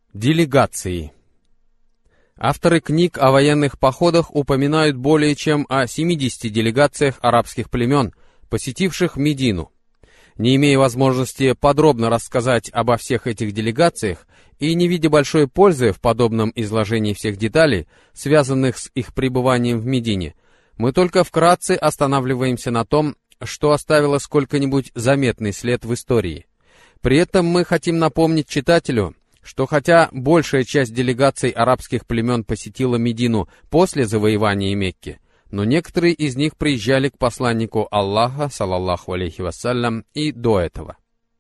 Делегации. Авторы книг о военных походах упоминают более чем о 70 делегациях арабских племен, посетивших Медину. Не имея возможности подробно рассказать обо всех этих делегациях и не видя большой пользы в подобном изложении всех деталей, связанных с их пребыванием в Медине, мы только вкратце останавливаемся на том, что оставило сколько-нибудь заметный след в истории. При этом мы хотим напомнить читателю, что хотя большая часть делегаций арабских племен посетила Медину после завоевания Мекки, но некоторые из них приезжали к посланнику Аллаха, салаллаху алейхи вассалям, и до этого.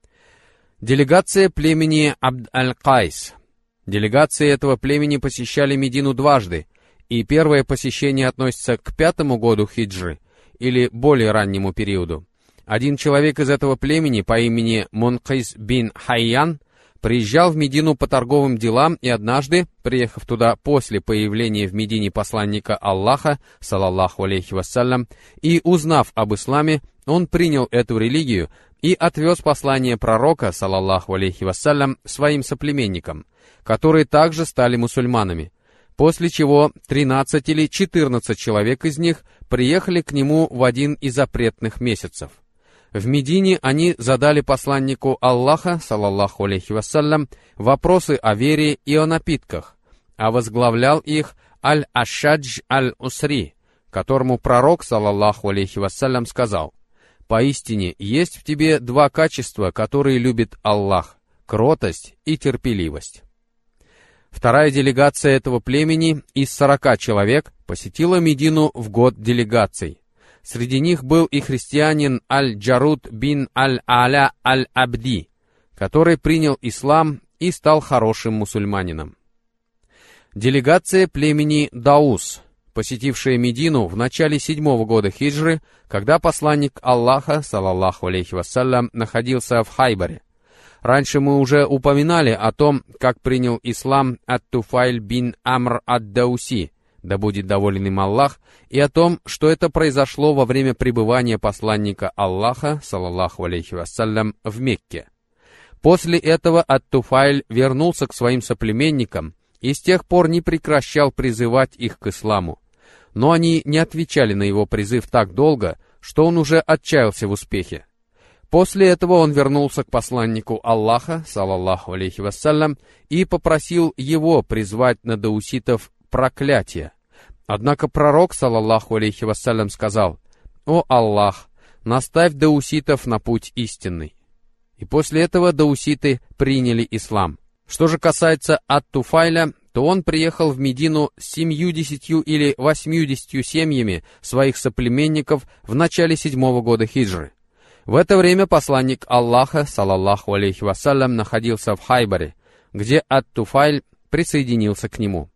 Делегация племени Абд-аль-Кайс. Делегации этого племени посещали Медину дважды, и первое посещение относится к 5-му году хиджры, или более раннему периоду. Один человек из этого племени по имени Мункис бин Хайян приезжал в Медину по торговым делам и однажды, приехав туда после появления в Медине посланника Аллаха, салаллаху алейхи вассалям, и узнав об исламе, он принял эту религию и отвез послание пророка, салаллаху алейхи вассалям, своим соплеменникам, которые также стали мусульманами, после чего 13 или 14 человек из них приехали к нему в один из запретных месяцев. В Медине они задали посланнику Аллаха, салаллаху алейхи вассалям, вопросы о вере и о напитках, а возглавлял их Аль-Ашадж Аль-Усри, которому пророк, салаллаху алейхи вассалям, сказал: «Поистине есть в тебе два качества, которые любит Аллах — кротость и терпеливость». Вторая делегация этого племени из 40 человек посетила Медину в год делегаций. Среди них был и христианин Аль-Джарут бин Аль-Аля Аль-Абди, который принял ислам и стал хорошим мусульманином. Делегация племени Даус, посетившая Медину в начале 7-го года хиджры, когда посланник Аллаха, салаллаху алейхи вассалям, находился в Хайбаре. Раньше мы уже упоминали о том, как принял ислам Ат-Туфайль бин Амр ад-Дауси, да будет доволен им Аллах, и о том, что это произошло во время пребывания посланника Аллаха, салаллаху алейхи вассалям, в Мекке. После этого Ат-Туфайль вернулся к своим соплеменникам и с тех пор не прекращал призывать их к исламу. Но они не отвечали на его призыв так долго, что он уже отчаялся в успехе. После этого он вернулся к посланнику Аллаха, салаллаху алейхи вассалям, и попросил его призвать на дауситов проклятие. Однако пророк, салаллаху алейхи вассалям, сказал: «О Аллах, наставь дауситов на путь истинный». И после этого дауситы приняли ислам. Что же касается Ат-Туфайля, то он приехал в Медину с 70 или 80 семьями своих соплеменников в начале 7-го года хиджры. В это время посланник Аллаха, салаллаху алейхи вассалям, находился в Хайбаре, где Ат-Туфайль присоединился к нему.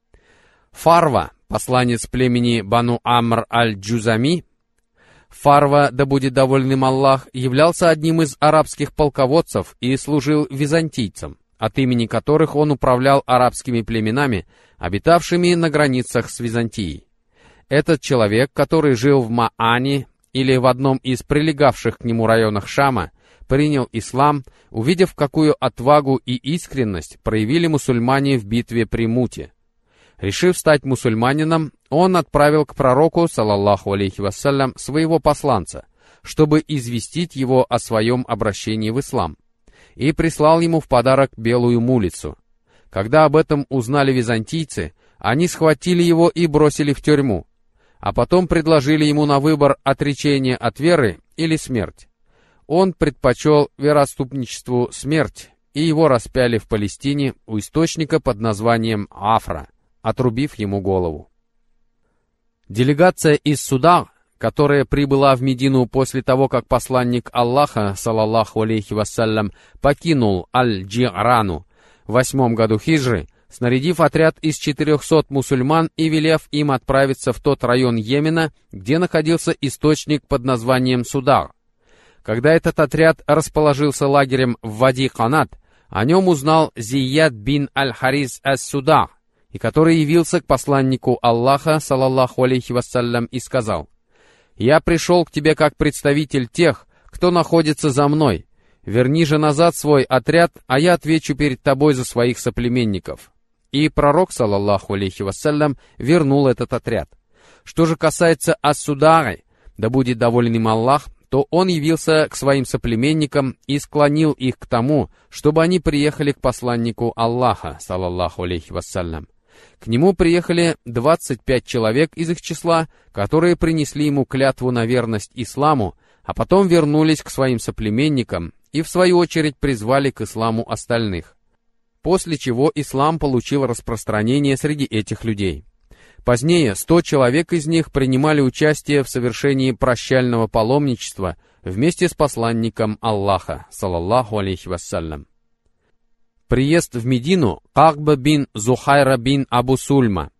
Фарва, посланец племени Бану Амр аль-Джузами. Фарва, да будет доволен им Аллах, являлся одним из арабских полководцев и служил византийцам, от имени которых он управлял арабскими племенами, обитавшими на границах с Византией. Этот человек, который жил в Маане или в одном из прилегавших к нему районах Шама, принял ислам, увидев, какую отвагу и искренность проявили мусульмане в битве при Муте. Решив стать мусульманином, он отправил к пророку, салаллаху алейхи вассалям, своего посланца, чтобы известить его о своем обращении в ислам, и прислал ему в подарок белую мулицу. Когда об этом узнали византийцы, они схватили его и бросили в тюрьму, а потом предложили ему на выбор отречение от веры или смерть. Он предпочел вероотступничеству смерть, и его распяли в Палестине у источника под названием Афра, отрубив ему голову. Делегация из Суда, которая прибыла в Медину после того, как посланник Аллаха, салаллаху алейхи вассалям, покинул Аль-Джирану в 8-м году хиджры, снарядив отряд из 400 мусульман и велев им отправиться в тот район Йемена, где находился источник под названием Суда. Когда этот отряд расположился лагерем в Вади-Канат, о нем узнал Зияд бин Аль-Харис ас-Суда, и который явился к посланнику Аллаха, салаллаху алейхи вассалям, и сказал: «Я пришел к тебе как представитель тех, кто находится за мной, верни же назад свой отряд, а я отвечу перед тобой за своих соплеменников». И пророк, саллаллаху алейхи вассалям, вернул этот отряд. Что же касается Ас-Судары, да будет доволен им Аллах, то он явился к своим соплеменникам и склонил их к тому, чтобы они приехали к посланнику Аллаха, саллаллаху алейхи вассалям. К нему приехали 25 человек из их числа, которые принесли ему клятву на верность исламу, а потом вернулись к своим соплеменникам и в свою очередь призвали к исламу остальных. После чего ислам получил распространение среди этих людей. Позднее 100 человек из них принимали участие в совершении прощального паломничества вместе с посланником Аллаха, саллаллаху алейхи вассалям. Приезд в Медину Ка'ба бин Зухайра бин Абу Сульма.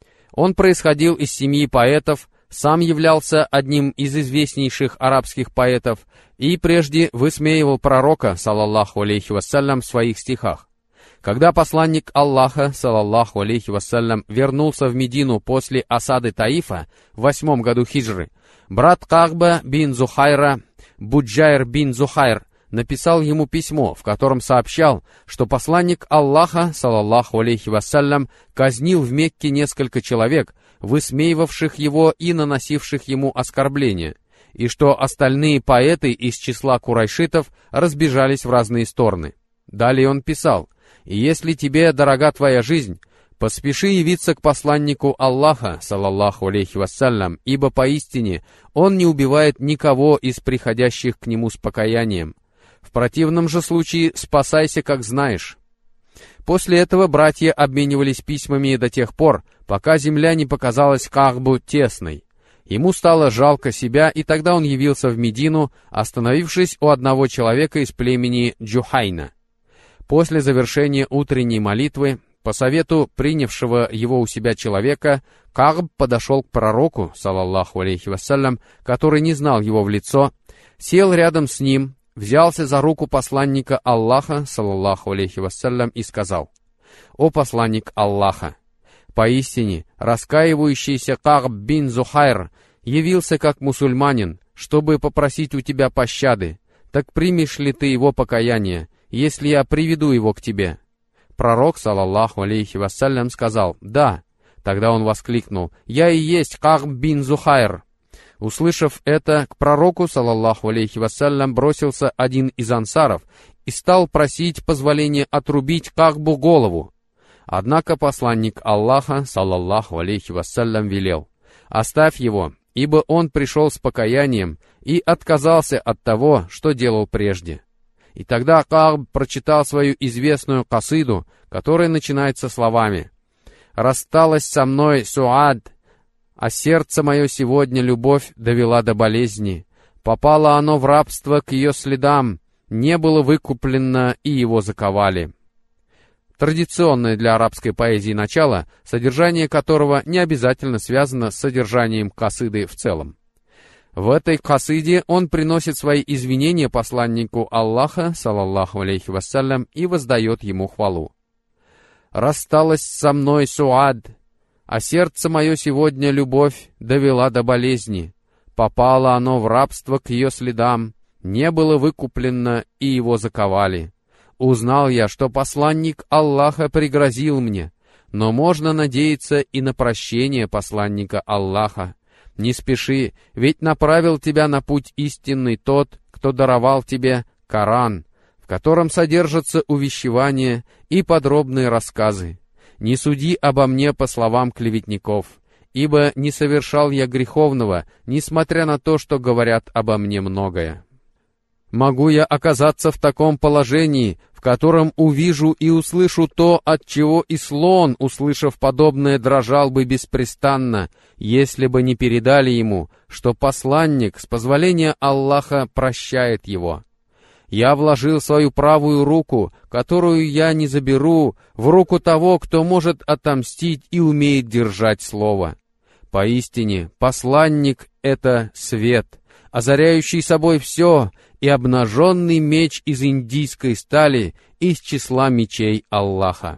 Он происходил из семьи поэтов, сам являлся одним из известнейших арабских поэтов и прежде высмеивал пророка, саллаллаху алейхи вассалям, в своих стихах. Когда посланник Аллаха, саллаллаху алейхи вассалям, вернулся в Медину после осады Таифа в 8 году хиджры, брат Ка'ба бин Зухайра, Буджайр бин Зухайр, написал ему письмо, в котором сообщал, что посланник Аллаха, саллаллаху алейхи вассалям, казнил в Мекке несколько человек, высмеивавших его и наносивших ему оскорбления, и что остальные поэты из числа курайшитов разбежались в разные стороны. Далее он писал: «И если тебе дорога твоя жизнь, поспеши явиться к посланнику Аллаха, саллаллаху алейхи вассалям, ибо поистине он не убивает никого из приходящих к нему с покаянием. В противном же случае спасайся, как знаешь». После этого братья обменивались письмами до тех пор, пока земля не показалась Ка'бу тесной. Ему стало жалко себя, и тогда он явился в Медину, остановившись у одного человека из племени Джухайна. После завершения утренней молитвы, по совету принявшего его у себя человека, Ка'б подошел к пророку, саллаллаху алейхи вассалям, который не знал его в лицо, сел рядом с ним, взялся за руку посланника Аллаха, саллаллаху алейхи вассалям, и сказал: «О посланник Аллаха, поистине раскаивающийся Ка'б бин Зухайр явился как мусульманин, чтобы попросить у тебя пощады. Так примешь ли ты его покаяние, если я приведу его к тебе?» Пророк, саллаллаху алейхи вассалям, сказал: «Да». Тогда он воскликнул: «Я и есть Ка'б бин Зухайр». Услышав это, к пророку, саллаллаху алейхи вассалям, бросился один из ансаров и стал просить позволения отрубить Ка'бу голову. Однако посланник Аллаха, саллаллаху алейхи вассалям, велел: «Оставь его, ибо он пришел с покаянием и отказался от того, что делал прежде». И тогда Ка'б прочитал свою известную касиду, которая начинается словами: «Рассталась со мной Суад, а сердце мое сегодня любовь довела до болезни. Попало оно в рабство к ее следам, не было выкуплено, и его заковали». Традиционное для арабской поэзии начало, содержание которого не обязательно связано с содержанием касиды в целом. В этой касиде он приносит свои извинения посланнику Аллаха, саллаллаху алейхи вассалям, и воздает ему хвалу. «Рассталась со мной Суад, а сердце мое сегодня любовь довела до болезни. Попало оно в рабство к ее следам, не было выкуплено, и его заковали. Узнал я, что посланник Аллаха пригрозил мне, но можно надеяться и на прощение посланника Аллаха. Не спеши, ведь направил тебя на путь истинный тот, кто даровал тебе Коран, в котором содержатся увещевания и подробные рассказы. Не суди обо мне по словам клеветников, ибо не совершал я греховного, несмотря на то, что говорят обо мне многое. Могу я оказаться в таком положении, в котором увижу и услышу то, от чего и слон, услышав подобное, дрожал бы беспрестанно, если бы не передали ему, что посланник, с позволения Аллаха, прощает его. Я вложил свою правую руку, которую я не заберу, в руку того, кто может отомстить и умеет держать слово. Поистине, посланник — это свет, озаряющий собой все, и обнаженный меч из индийской стали из числа мечей Аллаха».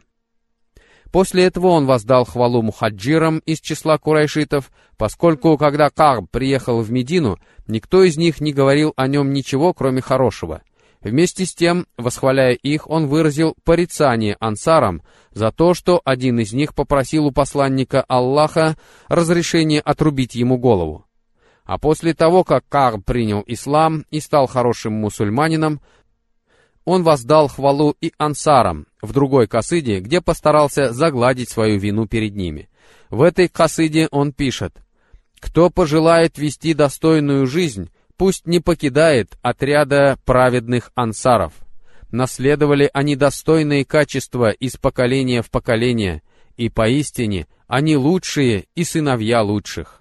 После этого он воздал хвалу мухаджирам из числа курайшитов, поскольку, когда Ка'б приехал в Медину, никто из них не говорил о нем ничего, кроме хорошего. Вместе с тем, восхваляя их, он выразил порицание ансарам за то, что один из них попросил у посланника Аллаха разрешения отрубить ему голову. А после того, как Кааб принял ислам и стал хорошим мусульманином, он воздал хвалу и ансарам в другой касиде, где постарался загладить свою вину перед ними. В этой касиде он пишет: «Кто пожелает вести достойную жизнь, пусть не покидает отряда праведных ансаров. Наследовали они достойные качества из поколения в поколение, и поистине они лучшие и сыновья лучших».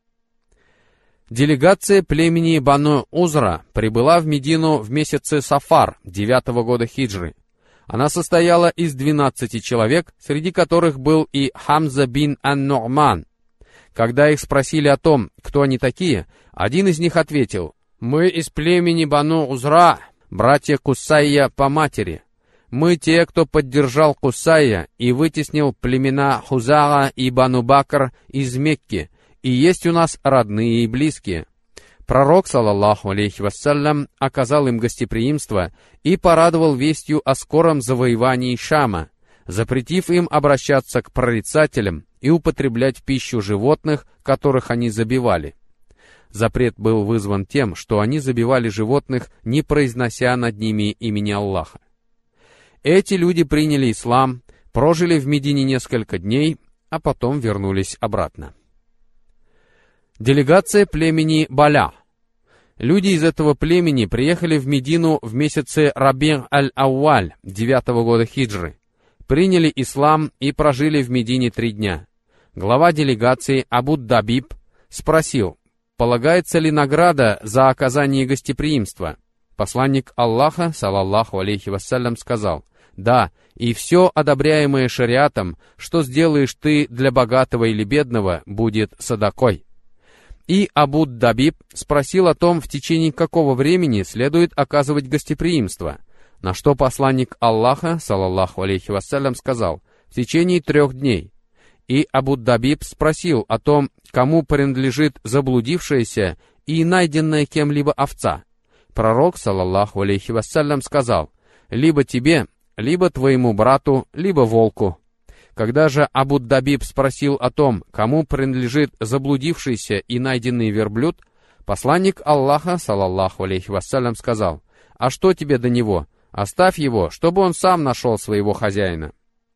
Делегация племени Бану Узра прибыла в Медину в месяце Сафар 9-го года хиджры. Она состояла из 12 человек, среди которых был и Хамза бин ан-Ну'ман. Когда их спросили о том, кто они такие, один из них ответил: «Мы из племени Бану Узра, братья Кусайя по матери. Мы те, кто поддержал Кусайя и вытеснил племена Хузара и Бану Бакр из Мекки, и есть у нас родные и близкие». Пророк, саллаллаху алейхи вассалям, оказал им гостеприимство и порадовал вестью о скором завоевании Шама, запретив им обращаться к прорицателям и употреблять пищу животных, которых они забивали. Запрет был вызван тем, что они забивали животных, не произнося над ними имени Аллаха. Эти люди приняли ислам, прожили в Медине несколько дней, а потом вернулись обратно. Делегация племени Баля. Люди из этого племени приехали в Медину в месяце Раби' аль-Ауаль 9-го года хиджры, приняли ислам и прожили в Медине 3 дня. Глава делегации Абуд-Дабиб спросил, полагается ли награда за оказание гостеприимства. Посланник Аллаха, саллаллаху алейхи вассалям, сказал: «Да, и все одобряемое шариатом, что сделаешь ты для богатого или бедного, будет садакой». И Абуд-Дабиб спросил о том, в течение какого времени следует оказывать гостеприимство, на что посланник Аллаха, саллаллаху алейхи вассалям, сказал: «В течение 3 дней». И Абуд-Дабиб спросил о том, кому принадлежит заблудившаяся и найденная кем-либо овца. Пророк, саллаллаху алейхи вассалям, сказал: «Либо тебе, либо твоему брату, либо волку». Когда же Абуд-Дабиб спросил о том, кому принадлежит заблудившийся и найденный верблюд, посланник Аллаха, саллаллаху алейхи вассалям, сказал: «А что тебе до него? Оставь его, чтобы он сам нашел своего хозяина».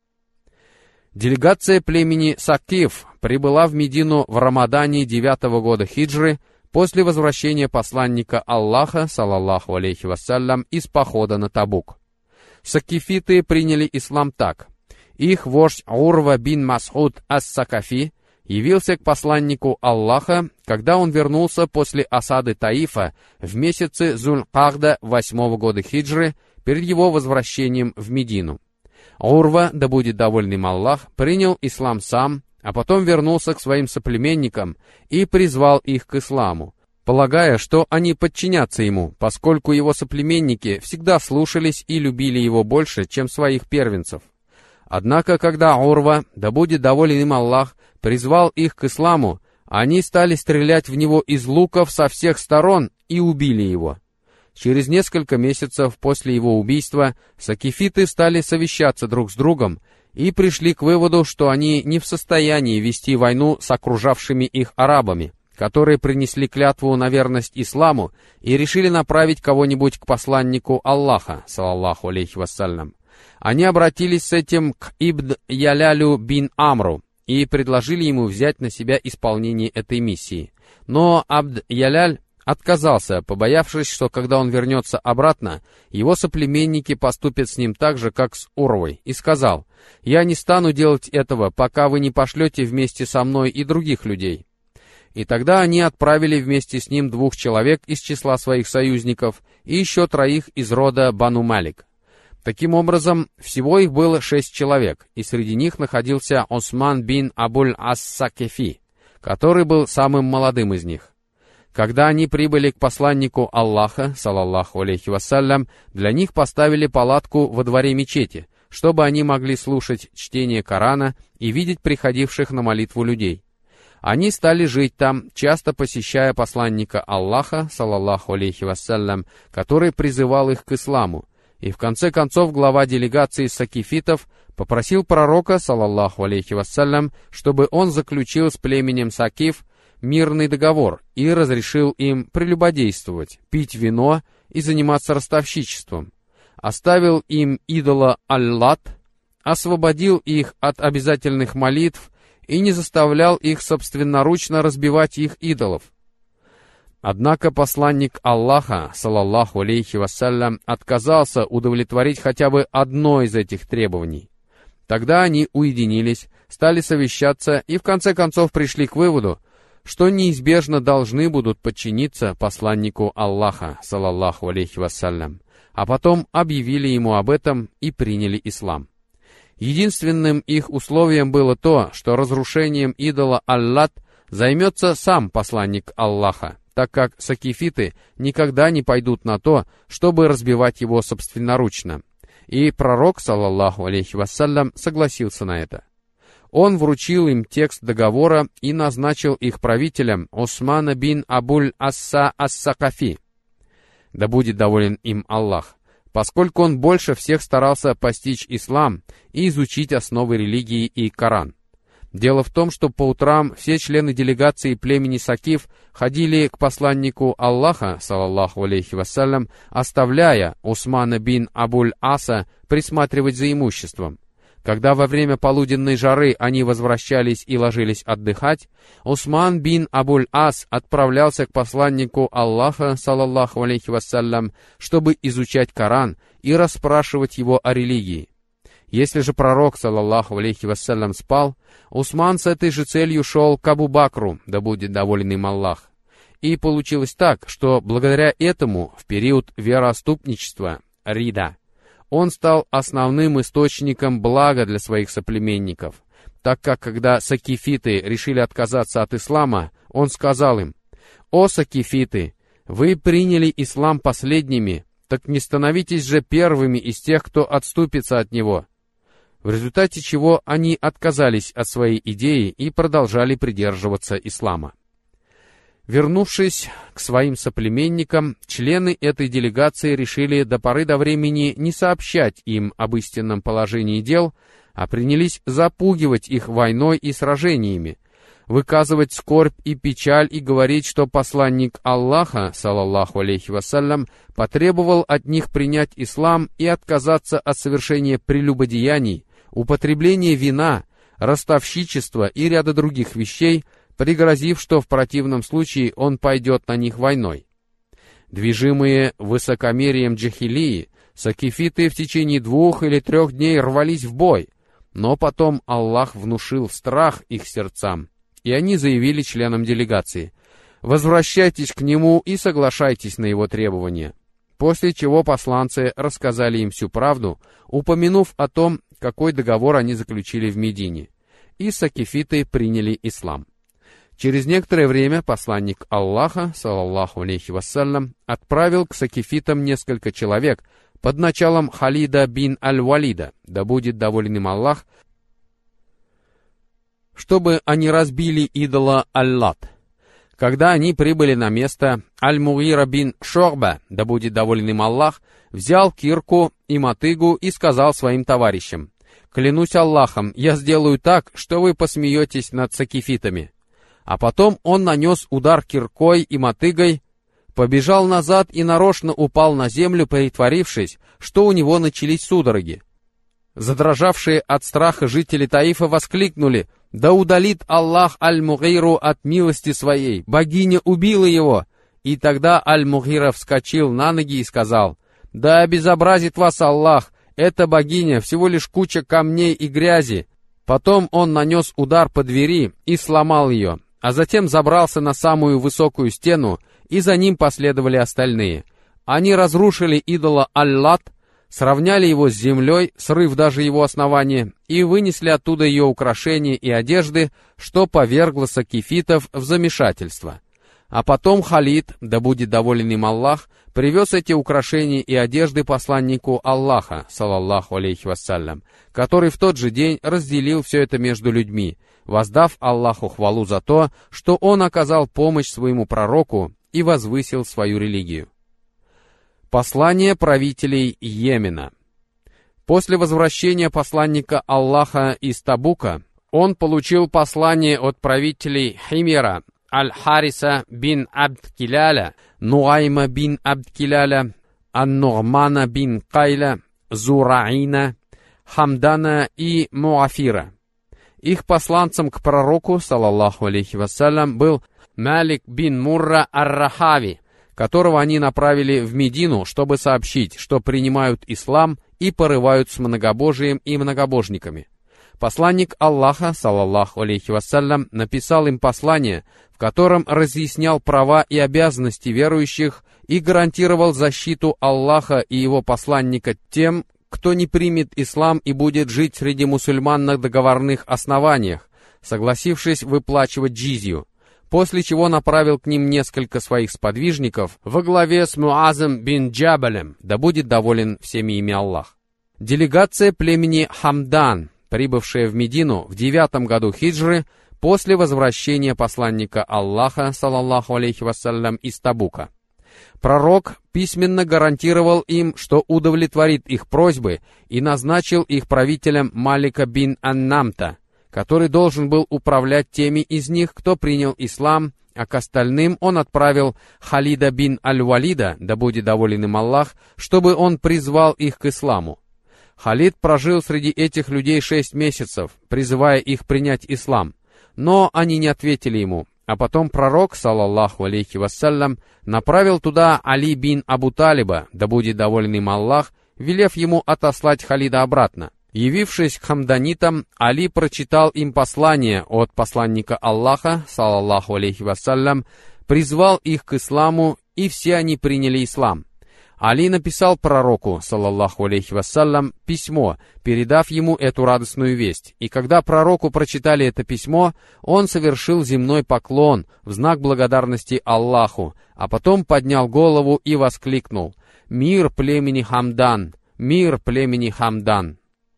Делегация племени Сакиф прибыла в Медину в Рамадане 9-го года хиджры после возвращения посланника Аллаха, саллаллаху алейхи вассалям, из похода на Табук. Сакифиты приняли ислам так. Их вождь Урва бин Мас'уд ас-Сакафи явился к посланнику Аллаха, когда он вернулся после осады Таифа в месяце Зуль-Кагда 8-го года хиджры перед его возвращением в Медину. Урва, да будет доволен им Аллах, принял ислам сам, а потом вернулся к своим соплеменникам и призвал их к исламу, полагая, что они подчинятся ему, поскольку его соплеменники всегда слушались и любили его больше, чем своих первенцев. Однако, когда Урва, да будет доволен им Аллах, призвал их к исламу, они стали стрелять в него из луков со всех сторон и убили его. Через несколько месяцев после его убийства сакифиты стали совещаться друг с другом и пришли к выводу, что они не в состоянии вести войну с окружавшими их арабами, которые принесли клятву на верность исламу и решили направить кого-нибудь к посланнику Аллаха, саллаллаху алейхи вассалям. Они обратились с этим к Ибн Ялялю бин Амру и предложили ему взять на себя исполнение этой миссии. Но Абд Яляль отказался, побоявшись, что когда он вернется обратно, его соплеменники поступят с ним так же, как с Урвой, и сказал: «Я не стану делать этого, пока вы не пошлете вместе со мной и других людей». И тогда они отправили вместе с ним 2 человек из числа своих союзников и еще 3 из рода Бану Малик. Таким образом, всего их было 6 человек, и среди них находился Осман бин Абуль-ас-Сакефи, который был самым молодым из них. Когда они прибыли к посланнику Аллаха, саллаллаху алейхи вассалям, для них поставили палатку во дворе мечети, чтобы они могли слушать чтение Корана и видеть приходивших на молитву людей. Они стали жить там, часто посещая посланника Аллаха, салаллаху алейхи вассалям, который призывал их к исламу. И в конце концов глава делегации сакифитов попросил пророка, салаллаху алейхи вассалям, чтобы он заключил с племенем Сакиф мирный договор и разрешил им прелюбодействовать, пить вино и заниматься ростовщичеством. Оставил им идола Аллат, освободил их от обязательных молитв и не заставлял их собственноручно разбивать их идолов. Однако посланник Аллаха, салаллаху алейхи вассалям, отказался удовлетворить хотя бы одно из этих требований. Тогда они уединились, стали совещаться и в конце концов пришли к выводу, что неизбежно должны будут подчиниться посланнику Аллаха, салаллаху алейхи вассалям, а потом объявили ему об этом и приняли ислам. Единственным их условием было то, что разрушением идола Аллат займется сам посланник Аллаха, так как сакифиты никогда не пойдут на то, чтобы разбивать его собственноручно. И пророк, салаллаху алейхи вассалям, согласился на это. Он вручил им текст договора и назначил их правителем Усмана бин Абуль-Асса ас-Сакафи. Да будет доволен им Аллах, поскольку он больше всех старался постичь ислам и изучить основы религии и Коран. Дело в том, что по утрам все члены делегации племени Сакиф ходили к посланнику Аллаха, салаллаху алейхи вассалям, оставляя Усмана бин Абуль-Аса присматривать за имуществом. Когда во время полуденной жары они возвращались и ложились отдыхать, Усман бин Абуль-Ас отправлялся к посланнику Аллаха, салаллаху алейхи вассалям, чтобы изучать Коран и расспрашивать его о религии. Если же пророк, салаллаху алейхи вассалям, спал, Усман с этой же целью шел к Абу Бакру, да будет доволен им Аллах. И получилось так, что благодаря этому в период вероотступничества, рида, он стал основным источником блага для своих соплеменников, так как когда сакифиты решили отказаться от ислама, он сказал им: «О сакифиты, вы приняли ислам последними, так не становитесь же первыми из тех, кто отступится от него». В результате чего они отказались от своей идеи и продолжали придерживаться ислама. Вернувшись к своим соплеменникам, члены этой делегации решили до поры до времени не сообщать им об истинном положении дел, а принялись запугивать их войной и сражениями, выказывать скорбь и печаль и говорить, что посланник Аллаха, салаллаху алейхи вассалям, потребовал от них принять ислам и отказаться от совершения прелюбодеяний, употребления вина, ростовщичества и ряда других вещей, пригрозив, что в противном случае он пойдет на них войной. Движимые высокомерием джахилии, сакифиты в течение 2 или 3 дней рвались в бой, но потом Аллах внушил страх их сердцам, и они заявили членам делегации: «Возвращайтесь к нему и соглашайтесь на его требования». После чего посланцы рассказали им всю правду, упомянув о том, какой договор они заключили в Медине, и сакифиты приняли ислам. Через некоторое время посланник Аллаха, салаллаху алейхи вассалям, отправил к сакифитам несколько человек под началом Халида бин Аль-Валида, да будет доволен им Аллах, чтобы они разбили идола Аллат. Когда они прибыли на место, Аль-Мугира бин Шу'ба, да будет доволен им Аллах, взял кирку и мотыгу и сказал своим товарищам: «Клянусь Аллахом, я сделаю так, что вы посмеетесь над сакифитами». А потом он нанес удар киркой и мотыгой, побежал назад и нарочно упал на землю, притворившись, что у него начались судороги. Задрожавшие от страха жители Таифа воскликнули: «Да удалит Аллах Аль-Мугиру от милости своей! Богиня убила его!» И тогда Аль-Мугира вскочил на ноги и сказал: «Да обезобразит вас Аллах! Эта богиня всего лишь куча камней и грязи». Потом он нанес удар по двери и сломал ее, а затем забрался на самую высокую стену, и за ним последовали остальные. Они разрушили идола Аллат, сравняли его с землей, срыв даже его основания, и вынесли оттуда ее украшения и одежды, что повергло сакифитов в замешательство. А потом Халид, да будет доволен им Аллах, привез эти украшения и одежды посланнику Аллаха, салаллаху алейхи вассалям, который в тот же день разделил все это между людьми, воздав Аллаху хвалу за то, что он оказал помощь своему пророку и возвысил свою религию. Послание правителей Йемена. После возвращения посланника Аллаха из Табука, он получил послание от правителей Химера, Аль-Хариса бин Абд-Киляля, Нуайма бин Абд-Киляля, Ан-Нугмана бин Кайля, Зураина, Хамдана и Муафира. Их посланцем к пророку, салаллаху алейхи вассалям, был Малик бин Мурра ар-Рахави, которого они направили в Медину, чтобы сообщить, что принимают ислам и порывают с многобожием и многобожниками. Посланник Аллаха, салаллаху алейхи вассалям, написал им послание, в котором разъяснял права и обязанности верующих и гарантировал защиту Аллаха и его посланника тем, кто не примет ислам и будет жить среди мусульман на договорных основаниях, согласившись выплачивать джизью, после чего направил к ним несколько своих сподвижников во главе с Муазом бин Джабалем, да будет доволен всеми ими Аллах. Делегация племени Хамдан, прибывшая в Медину в 9 году хиджры, после возвращения посланника Аллаха, салаллаху алейхи вассалям, из Табука. Пророк письменно гарантировал им, что удовлетворит их просьбы и назначил их правителем Малика бин Аннамта, который должен был управлять теми из них, кто принял ислам, а к остальным он отправил Халида бин Аль-Валида, да будет доволен им Аллах, чтобы он призвал их к исламу. Халид прожил среди этих людей 6 месяцев, призывая их принять ислам, но они не ответили ему, а потом пророк, салаллаху алейхи вассалям, направил туда Али бин Абу Талиба, да будет доволен им Аллах, велев ему отослать Халида обратно. Явившись к хамданитам, Али прочитал им послание от посланника Аллаха, салаллаху алейхи вассалям, призвал их к исламу, и все они приняли ислам. Али написал пророку, салаллаху алейхи вассалям, письмо, передав ему эту радостную весть. И когда пророку прочитали это письмо, он совершил земной поклон в знак благодарности Аллаху, а потом поднял голову и воскликнул: «Мир племени Хамдан! Мир племени Хамдан!»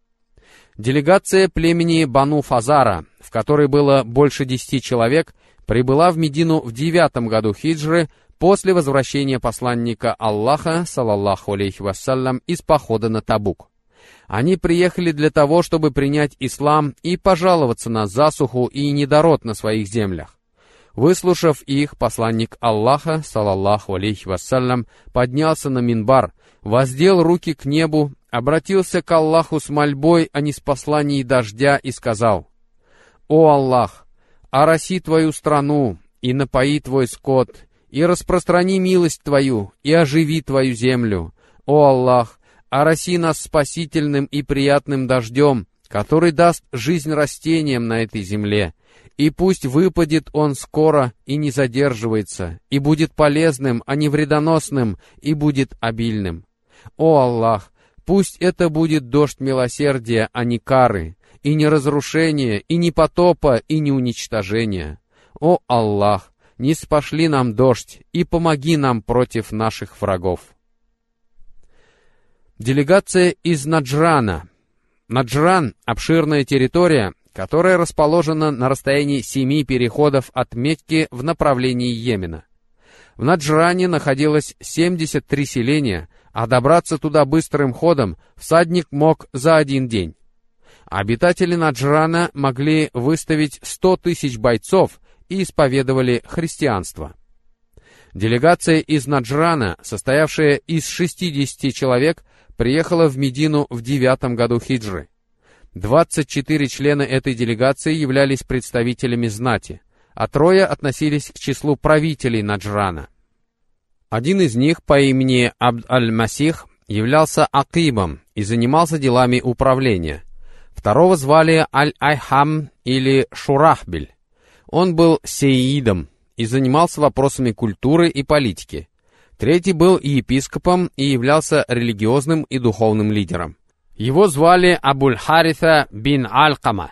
Делегация племени Бану Фазара, в которой было больше 10 человек, прибыла в Медину в 9 году хиджры, после возвращения посланника Аллаха, салаллаху алейхи вассалям, из похода на Табук. Они приехали для того, чтобы принять ислам и пожаловаться на засуху и недород на своих землях. Выслушав их, посланник Аллаха, салаллаху алейхи вассалям, поднялся на минбар, воздел руки к небу, обратился к Аллаху с мольбой о ниспослании дождя и сказал: «О Аллах, ороси Твою страну и напои Твой скот, и распространи милость Твою, и оживи Твою землю. О Аллах, ороси нас спасительным и приятным дождем, который даст жизнь растениям на этой земле, и пусть выпадет он скоро и не задерживается, и будет полезным, а не вредоносным, и будет обильным. О Аллах, пусть это будет дождь милосердия, а не кары, и не разрушения, и не потопа, и не уничтожения. О Аллах, ниспошли нам дождь и помоги нам против наших врагов». Делегация из Наджрана. Наджран — обширная территория, которая расположена на расстоянии 7 переходов от Мекки в направлении Йемена. В Наджране находилось 73 селения, а добраться туда быстрым ходом всадник мог за 1 день. Обитатели Наджрана могли выставить 100 тысяч бойцов и исповедовали христианство. Делегация из Наджрана, состоявшая из 60 человек, приехала в Медину в 9 году хиджры. 24 члена этой делегации являлись представителями знати, а 3 относились к числу правителей Наджрана. Один из них по имени Абд-аль-Масих являлся акибом и занимался делами управления. 2 звали Аль-Айхам или Шурахбель. Он был сеидом и занимался вопросами культуры и политики. 3 был епископом и являлся религиозным и духовным лидером. Его звали Абуль-Хариса бин Алькама.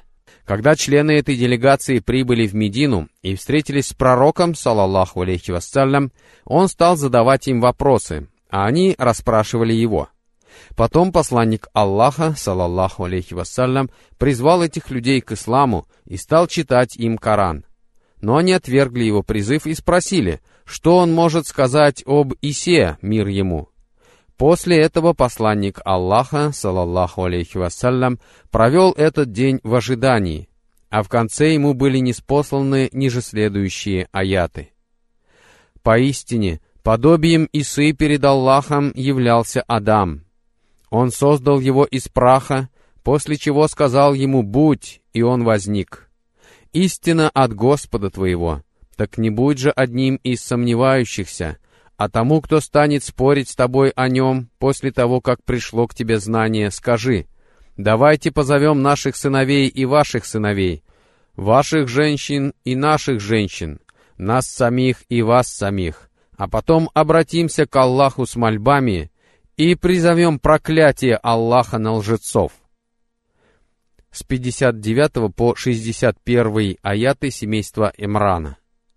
Когда члены этой делегации прибыли в Медину и встретились с пророком, салаллаху алейхи вассалям, он стал задавать им вопросы, а они расспрашивали его. Потом посланник Аллаха, салаллаху алейхи вассалям, призвал этих людей к исламу и стал читать им Коран. Но они отвергли его призыв и спросили, что он может сказать об Исе, мир ему. После этого посланник Аллаха, салаллаху алейхи вассалям, провел этот день в ожидании, а в конце ему были ниспосланы ниже следующие аяты. «Поистине, подобием Исы перед Аллахом являлся Адам. Он создал его из праха, после чего сказал ему «будь», и он возник. Истина от Господа твоего, так не будь же одним из сомневающихся, а тому, кто станет спорить с тобой о нем после того, как пришло к тебе знание, скажи: давайте позовем наших сыновей и ваших сыновей, ваших женщин и наших женщин, нас самих и вас самих, а потом обратимся к Аллаху с мольбами и призовем проклятие Аллаха на лжецов». С 59 по 61 аяты семейства Имрана.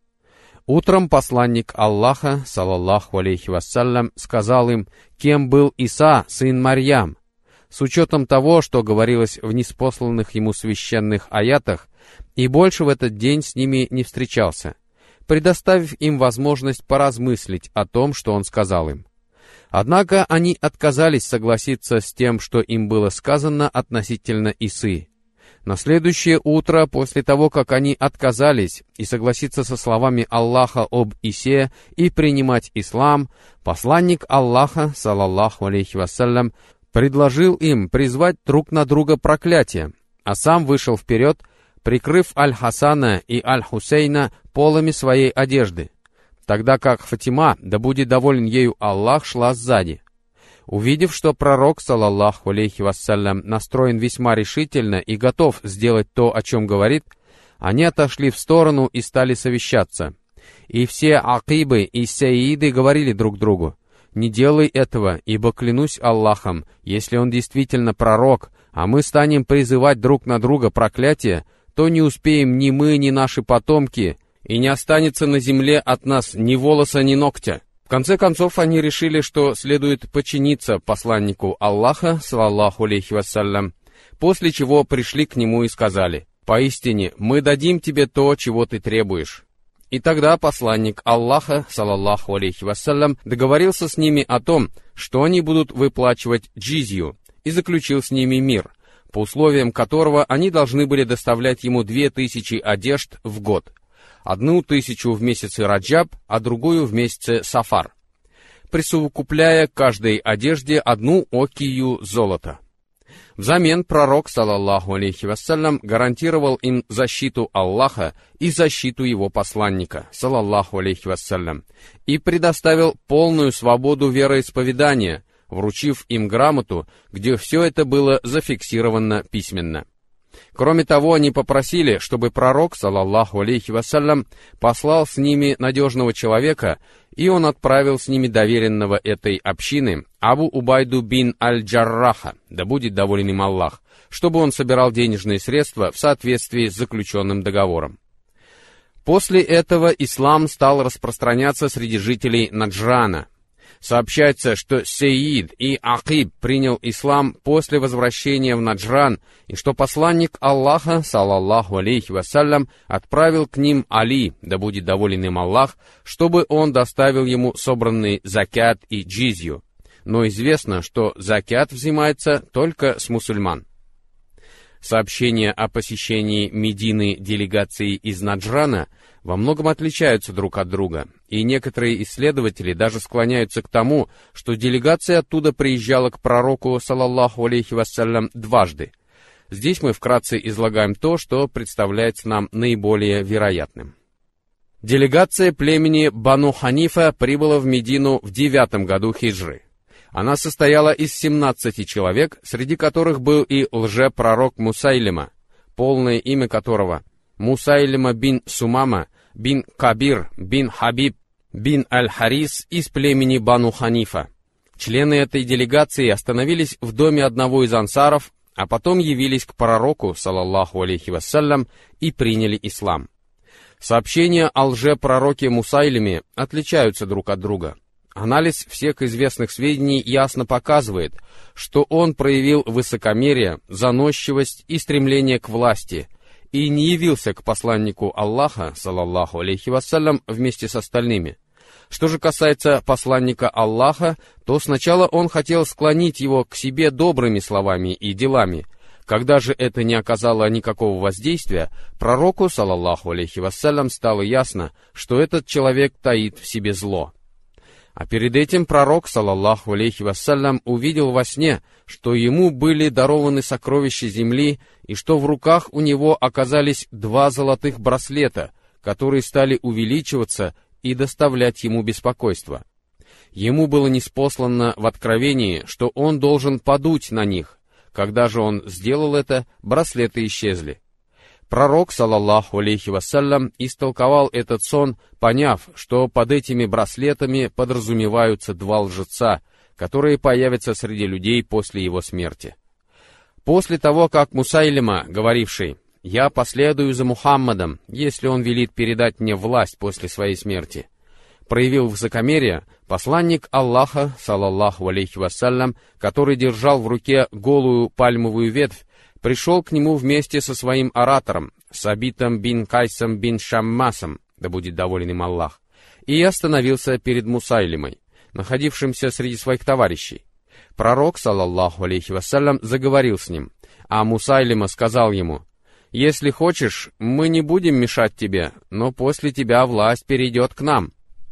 Утром посланник Аллаха, салаллаху алейхи вассалям, сказал им, кем был Иса, сын Марьям. С учетом того, что говорилось в ниспосланных ему священных аятах, и больше в этот день с ними не встречался, предоставив им возможность поразмыслить о том, что он сказал им. Однако они отказались согласиться с тем, что им было сказано относительно Исы. На следующее утро, после того, как они отказались и согласиться со словами Аллаха об Исе и принимать ислам, посланник Аллаха, салаллаху алейхи вассалям, предложил им призвать друг на друга проклятие, а сам вышел вперед, прикрыв Аль-Хасана и Аль-Хусейна полами своей одежды, тогда как Фатима, да будет доволен ею Аллах, шла сзади. Увидев, что пророк, салаллаху алейхи вассалям, настроен весьма решительно и готов сделать то, о чем говорит, они отошли в сторону и стали совещаться. И все акибы и саиды говорили друг другу: «Не делай этого, ибо клянусь Аллахом, если он действительно пророк, а мы станем призывать друг на друга проклятие, то не успеем ни мы, ни наши потомки, и не останется на земле от нас ни волоса, ни ногтя». В конце концов, они решили, что следует подчиниться посланнику Аллаха, саллаллаху алейхи вассалям, после чего пришли к нему и сказали: «Поистине, мы дадим тебе то, чего ты требуешь». И тогда посланник Аллаха, саллаллаху алейхи вассалям, договорился с ними о том, что они будут выплачивать джизью, и заключил с ними мир, по условиям которого они должны были доставлять ему 2000 одежд в год, 1000 в месяце Раджаб, а другую в месяце Сафар, присовокупляя к каждой одежде 1 окию золота. Взамен пророк, саллаллаху алейхи вассалям, гарантировал им защиту Аллаха и защиту его посланника, саллаллаху алейхи вассалям, и предоставил полную свободу вероисповедания, вручив им грамоту, где все это было зафиксировано письменно. Кроме того, они попросили, чтобы пророк, саллаллаху алейхи вассалям, послал с ними надежного человека, и он отправил с ними доверенного этой общины, Абу Убайду бин Аль-Джарраха, да будет доволен им Аллах, чтобы он собирал денежные средства в соответствии с заключенным договором. После этого ислам стал распространяться среди жителей Наджрана. Сообщается, что Сеид и Акиб принял ислам после возвращения в Наджран, и что посланник Аллаха, саллаллаху алейхи вассалям, отправил к ним Али, да будет доволен им Аллах, чтобы он доставил ему собранный закят и джизью. Но известно, что закят взимается только с мусульман. Сообщения о посещении Медины делегации из Наджрана во многом отличаются друг от друга, и некоторые исследователи даже склоняются к тому, что делегация оттуда приезжала к пророку, саллаллаху алейхи вассалям, дважды. Здесь мы вкратце излагаем то, что представляется нам наиболее вероятным. Делегация племени Бану Ханифа прибыла в Медину в 9 году хиджры. Она состояла из 17 человек, среди которых был и лжепророк Мусайлима, полное имя которого Мусайлима бин Сумама бин Кабир бин Хабиб бин Аль-Харис из племени Бану Ханифа. Члены этой делегации остановились в доме одного из ансаров, а потом явились к пророку, салаллаху алейхи вассалям, и приняли ислам. Сообщения о лжепророке Мусайлиме отличаются друг от друга. Анализ всех известных сведений ясно показывает, что он проявил высокомерие, заносчивость и стремление к власти, и не явился к посланнику Аллаха, салаллаху алейхи вассалям, вместе с остальными. Что же касается посланника Аллаха, то сначала он хотел склонить его к себе добрыми словами и делами. Когда же это не оказало никакого воздействия, пророку, салаллаху алейхи вассалям, стало ясно, что этот человек таит в себе зло. А перед этим пророк, салаллаху алейхи вассалям, увидел во сне, что ему были дарованы сокровища земли, и что в руках у него оказались 2 золотых браслета, которые стали увеличиваться и доставлять ему беспокойство. Ему было ниспослано в откровении, что он должен подуть на них. Когда же он сделал это, браслеты исчезли. Пророк, салаллаху алейхи вассалям, истолковал этот сон, поняв, что под этими браслетами подразумеваются 2 лжеца, которые появятся среди людей после его смерти. После того, как Мусайлима, говоривший: «Я последую за Мухаммадом, если он велит передать мне власть после своей смерти», проявил высокомерие, посланник Аллаха, салаллаху алейхи вассалям, который держал в руке голую пальмовую ветвь, пришел к нему вместе со своим оратором, Сабитом бин Кайсом бин Шаммасом, да будет доволен им Аллах, и остановился перед Мусайлимой, находившимся среди своих товарищей. Пророк, салаллаху алейхи вассалям, заговорил с ним, а Мусайлима сказал ему: «Если хочешь, мы не будем мешать тебе, но после тебя власть перейдет к нам».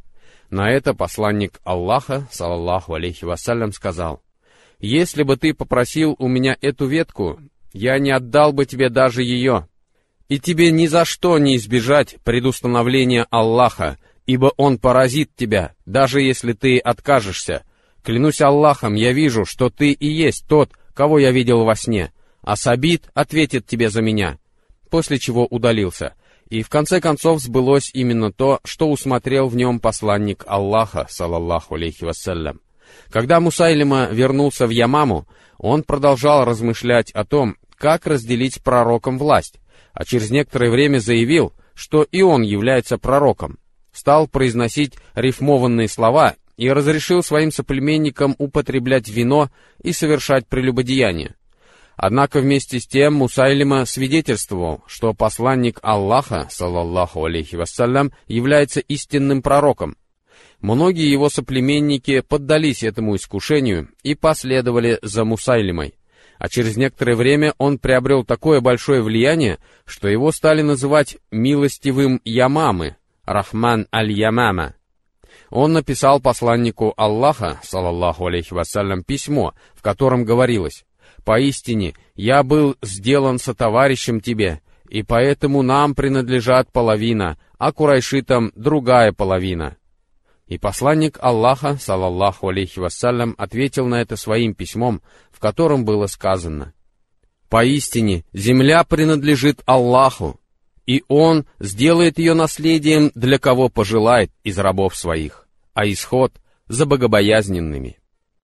На это посланник Аллаха, салаллаху алейхи вассалям, сказал: «Если бы ты попросил у меня эту ветку, я не отдал бы тебе даже ее, и тебе ни за что не избежать предустановления Аллаха, ибо он поразит тебя, даже если ты откажешься. Клянусь Аллахом, я вижу, что ты и есть тот, кого я видел во сне, а Сабит ответит тебе за меня», после чего удалился. И в конце концов сбылось именно то, что усмотрел в нем посланник Аллаха, салаллаху алейхи вассалям. Когда Мусайлима вернулся в Ямаму, он продолжал размышлять о том, как разделить с пророком власть, а через некоторое время заявил, что и он является пророком, стал произносить рифмованные слова и разрешил своим соплеменникам употреблять вино и совершать прелюбодеяние. Однако вместе с тем Мусайлима свидетельствовал, что посланник Аллаха, салаллаху алейхи вассалям, является истинным пророком. Многие его соплеменники поддались этому искушению и последовали за Мусайлимой, а через некоторое время он приобрел такое большое влияние, что его стали называть «милостивым Ямамы», Рахман аль-Ямама. Он написал посланнику Аллаха, салаллаху алейхи вассалям, письмо, в котором говорилось: «Поистине, я был сделан сотоварищем тебе, и поэтому нам принадлежат половина, а курайшитам другая половина». И посланник Аллаха, салаллаху алейхи вассалям, ответил на это своим письмом, в котором было сказано: «Поистине, земля принадлежит Аллаху, и Он сделает ее наследием для кого пожелает из рабов своих, а исход за богобоязненными».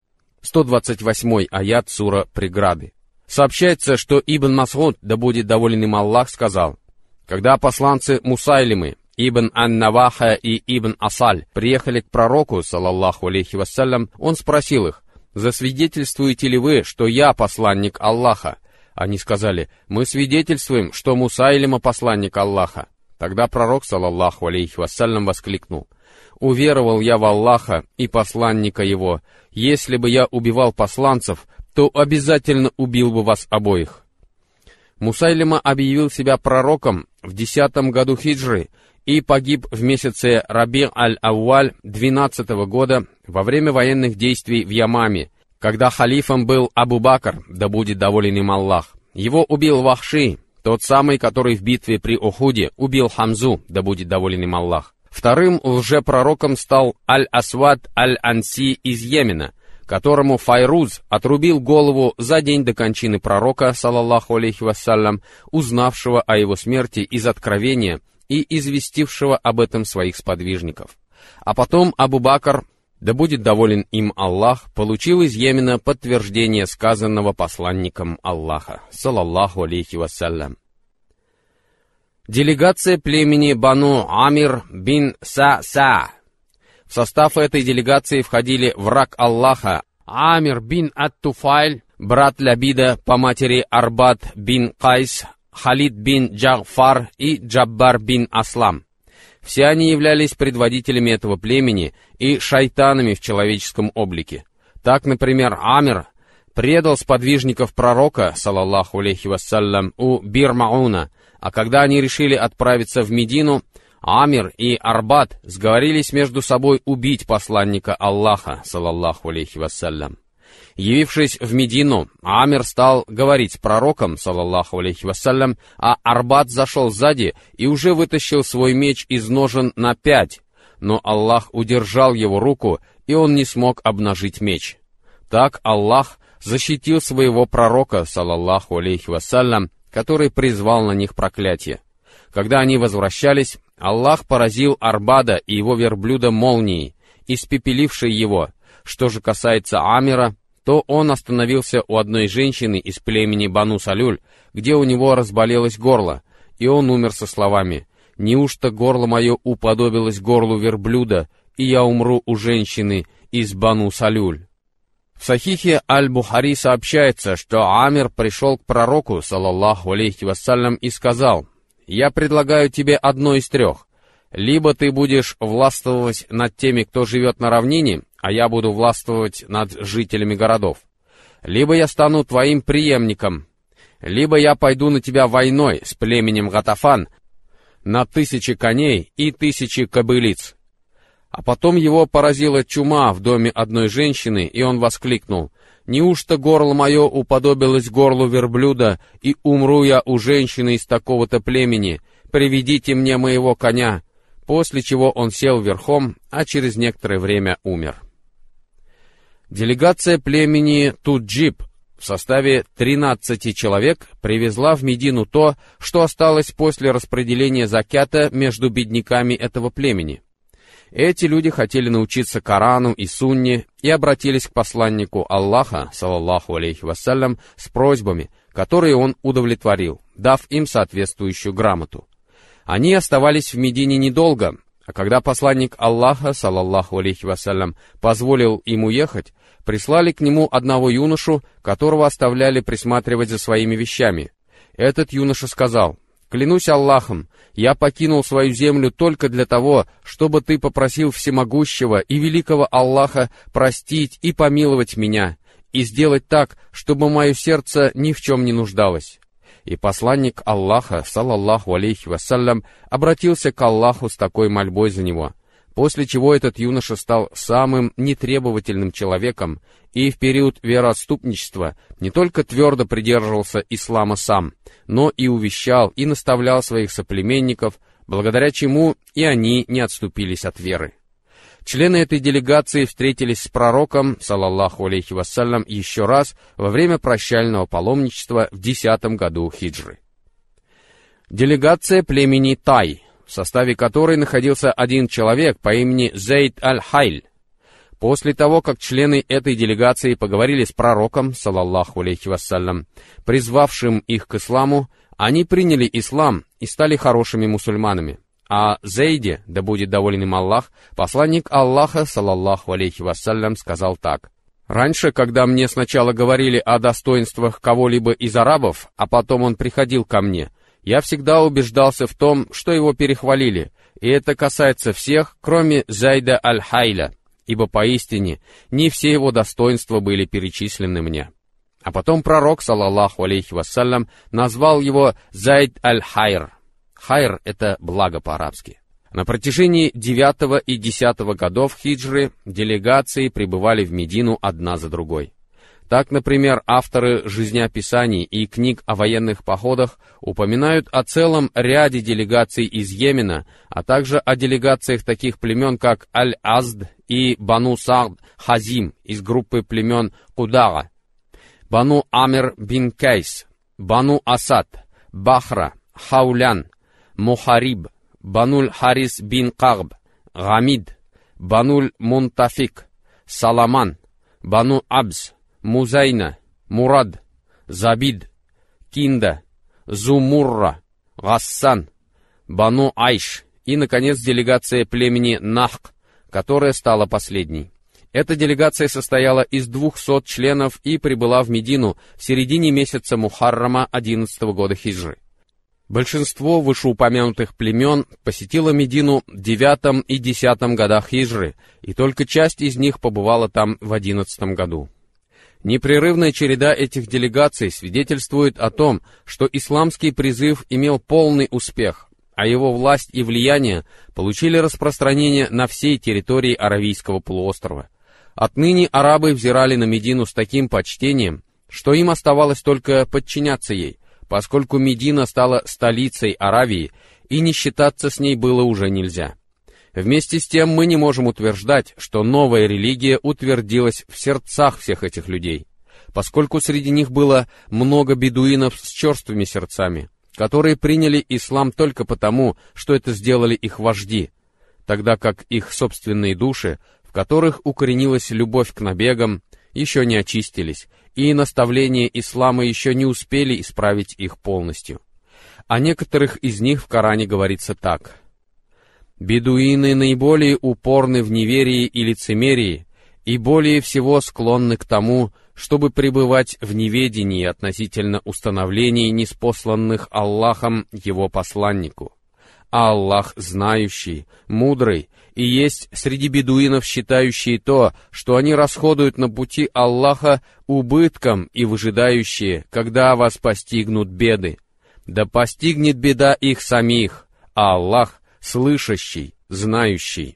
128 аят сура «Преграды». Сообщается, что Ибн Мас'уд, да будет доволен им Аллах, сказал: «Когда посланцы Мусайлимы, Ибн ан-Наваха и Ибн Асаль приехали к пророку, салаллаху алейхи вассалям, он спросил их: «Засвидетельствуете ли вы, что я посланник Аллаха?» Они сказали: «Мы свидетельствуем, что Мусайлима посланник Аллаха». Тогда пророк, салаллаху алейхи вассалям, воскликнул: «Уверовал я в Аллаха и посланника его. Если бы я убивал посланцев, то обязательно убил бы вас обоих». Мусайлима объявил себя пророком в 10-м году хиджры и погиб в месяце Раби' аль-Ауаль 12-го года во время военных действий в Ямаме, когда халифом был Абу Бакр, да будет доволен им Аллах. Его убил Вахши, тот самый, который в битве при Ухуде убил Хамзу, да будет доволен им Аллах. Вторым лжепророком стал Аль-Асвад Аль-Анси из Йемена, которому Файруз отрубил голову за день до кончины пророка, салаллаху алейхи вассалям, узнавшего о его смерти из откровения и известившего об этом своих сподвижников. А потом Абу Бакр да будет доволен им Аллах, получил из Йемена подтверждение сказанного посланником Аллаха, салаллаху алейхи вассалям. Делегация племени Бану Амир бин Са-Са. В состав этой делегации входили враг Аллаха Амир бин Ат-Туфайль, брат Лябида по матери Арбат бин Кайс, Халид бин Джагфар и Джаббар бин Аслам. Все они являлись предводителями этого племени и шайтанами в человеческом облике. Так, например, Амир предал сподвижников пророка, салаллаху алейхи вассалям, у Бир-Мауна, а когда они решили отправиться в Медину, Амир и Арбат сговорились между собой убить посланника Аллаха, салаллаху алейхи вассалям. Явившись в Медину, Амир стал говорить с пророком, салаллаху алейхи вассалям, а Арбат зашел сзади и уже вытащил свой меч из ножен на 5, но Аллах удержал его руку, и он не смог обнажить меч. Так Аллах защитил своего пророка, салаллаху алейхи вассалям, который призвал на них проклятие. Когда они возвращались, Аллах поразил Арбада и его верблюда молнией, испепелившей его. Что же касается Амира, то он остановился у одной женщины из племени Бану Салюль, где у него разболелось горло, и он умер со словами: «Неужто горло мое уподобилось горлу верблюда, и я умру у женщины из Бану Салюль?» В Сахихе Аль-Бухари сообщается, что Амир пришел к пророку, салаллаху алейхи вассалям, и сказал: «Я предлагаю тебе одно из 3. Либо ты будешь властвовать над теми, кто живет на равнине, а я буду властвовать над жителями городов. Либо я стану твоим преемником, либо я пойду на тебя войной с племенем Гатафан на 1000 коней и 1000 кобылиц». А потом его поразила чума в доме одной женщины, и он воскликнул: «Неужто горло мое уподобилось горлу верблюда, и умру я у женщины из такого-то племени? Приведите мне моего коня». После чего он сел верхом, а через некоторое время умер. Делегация племени Туджиб в составе 13 человек привезла в Медину то, что осталось после распределения закята между бедняками этого племени. Эти люди хотели научиться Корану и Сунне и обратились к посланнику Аллаха, салаллаху алейхи вассалям, с просьбами, которые он удовлетворил, дав им соответствующую грамоту. Они оставались в Медине недолго, а когда посланник Аллаха, салаллаху алейхи вассалям, позволил им уехать, прислали к нему одного юношу, которого оставляли присматривать за своими вещами. Этот юноша сказал: «Клянусь Аллахом, я покинул свою землю только для того, чтобы ты попросил всемогущего и великого Аллаха простить и помиловать меня, и сделать так, чтобы мое сердце ни в чем не нуждалось». И посланник Аллаха, салаллаху алейхи вассалям, обратился к Аллаху с такой мольбой за него, после чего этот юноша стал самым нетребовательным человеком и в период вероотступничества не только твердо придерживался ислама сам, но и увещал и наставлял своих соплеменников, благодаря чему и они не отступились от веры. Члены этой делегации встретились с пророком, салаллаху алейхи вассалям, еще раз во время прощального паломничества в 10-м году хиджры. Делегация племени Тай, в составе которой находился один человек по имени Зейд аль-Хайль. После того, как члены этой делегации поговорили с пророком, салаллаху алейхи вассалям, призвавшим их к исламу, они приняли ислам и стали хорошими мусульманами. А Зейде, да будет доволен им Аллах, посланник Аллаха, салаллаху алейхи вассалям, сказал так: «Раньше, когда мне сначала говорили о достоинствах кого-либо из арабов, а потом он приходил ко мне, я всегда убеждался в том, что его перехвалили, и это касается всех, кроме Зайда аль-Хайля, ибо поистине не все его достоинства были перечислены мне». А потом пророк, салаллаху алейхи вассалям, назвал его Зайд аль-Хайр. Хайр — это благо по-арабски. На протяжении 9 и 10 годов хиджры делегации прибывали в Медину одна за другой. Так, например, авторы жизнеописаний и книг о военных походах упоминают о целом ряде делегаций из Йемена, а также о делегациях таких племен, как Аль-Азд и Бану Саад Хазим из группы племен Кудага, Бану Амир бин Кайс, Бану Асад, Бахра, Хаулян, Мухариб, Бануль Харис бин Кагб, Гамид, Бануль Мунтафик, Саламан, Бану Абз, Музайна, Мурад, Забид, Кинда, Зумурра, Гассан, Бану Айш и, наконец, делегация племени Нахк, которая стала последней. Эта делегация состояла из 200 членов и прибыла в Медину в середине месяца Мухаррама 11 года хиджры. Большинство вышеупомянутых племен посетило Медину в 9 и 10 годах хиджры, и только часть из них побывала там в 11 году. Непрерывная череда этих делегаций свидетельствует о том, что исламский призыв имел полный успех, а его власть и влияние получили распространение на всей территории Аравийского полуострова. Отныне арабы взирали на Медину с таким почтением, что им оставалось только подчиняться ей, поскольку Медина стала столицей Аравии, и не считаться с ней было уже нельзя. Вместе с тем мы не можем утверждать, что новая религия утвердилась в сердцах всех этих людей, поскольку среди них было много бедуинов с черствыми сердцами, которые приняли ислам только потому, что это сделали их вожди, тогда как их собственные души, в которых укоренилась любовь к набегам, еще не очистились, и наставления ислама еще не успели исправить их полностью. О некоторых из них в Коране говорится так: «Бедуины наиболее упорны в неверии и лицемерии, и более всего склонны к тому, чтобы пребывать в неведении относительно установлений, ниспосланных Аллахом Его посланнику. А Аллах знающий, мудрый, и есть среди бедуинов считающие то, что они расходуют на пути Аллаха, убытком и выжидающие, когда вас постигнут беды. Да постигнет беда их самих, а Аллах слышащий, знающий».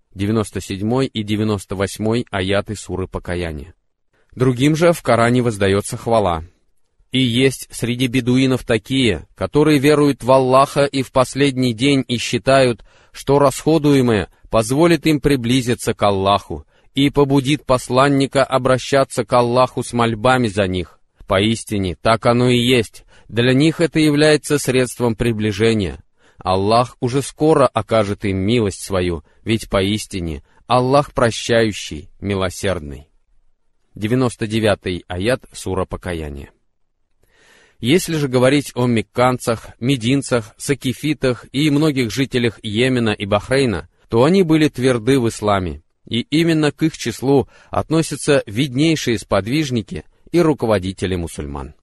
97 и 98 аяты суры Покаяния. Другим же в Коране воздается хвала. «И есть среди бедуинов такие, которые веруют в Аллаха и в последний день и считают, что расходуемое позволит им приблизиться к Аллаху и побудит посланника обращаться к Аллаху с мольбами за них. Поистине, так оно и есть, для них это является средством приближения. Аллах уже скоро окажет им милость свою, ведь поистине Аллах прощающий, милосердный». 99 аят сура Покаяния. Если же говорить о мекканцах, мединцах, сакифитах и многих жителях Йемена и Бахрейна, то они были тверды в исламе, и именно к их числу относятся виднейшие сподвижники и руководители мусульман.